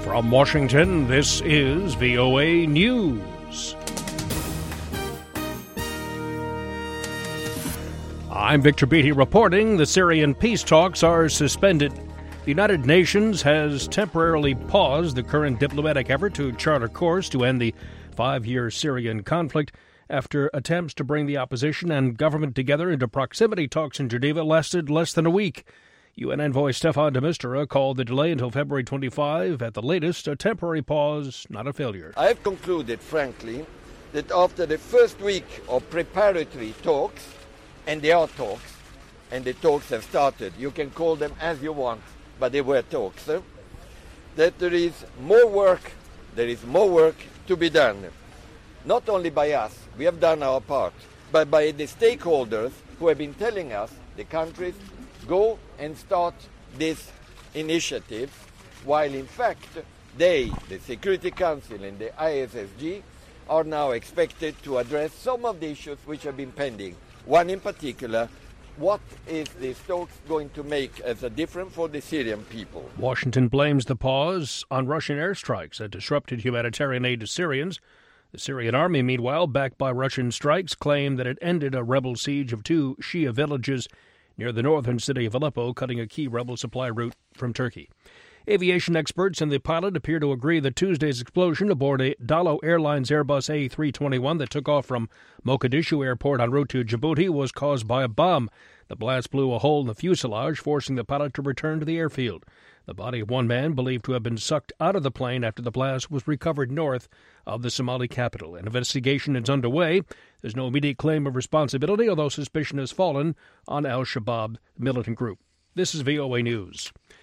From Washington, this is VOA News. I'm Victor Beatty reporting the Syrian peace talks are suspended. The United Nations has temporarily paused the current diplomatic effort to chart a course to end the 5-year Syrian conflict after attempts to bring the opposition and government together into proximity talks in Geneva lasted less than a week. UN envoy Staffan de Mistura called the delay until February 25 at the latest a temporary pause, not a failure. I have concluded, frankly, that after the first week of preparatory talks, and there are talks, and the talks have started, you can call them as you want, but they were talks, that there is more work to be done. Not only by us, we have done our part, but by the stakeholders who have been telling us, the countries, go and start this initiative, while in fact they, the Security Council and the ISSG, are now expected to address some of the issues which have been pending. One in particular, what is the talks going to make as a difference for the Syrian people? Washington blames the pause on Russian airstrikes that disrupted humanitarian aid to Syrians. The Syrian army, meanwhile, backed by Russian strikes, claimed that it ended a rebel siege of 2 Shia villages near the northern city of Aleppo, cutting a key rebel supply route from Turkey. Aviation experts and the pilot appear to agree that Tuesday's explosion aboard a Dalo Airlines Airbus A321 that took off from Mogadishu Airport en route to Djibouti was caused by a bomb. The blast blew a hole in the fuselage, forcing the pilot to return to the airfield. The body of one man, believed to have been sucked out of the plane after the blast, was recovered north of the Somali capital. An investigation is underway. There's no immediate claim of responsibility, although suspicion has fallen on al-Shabaab militant group. This is VOA News.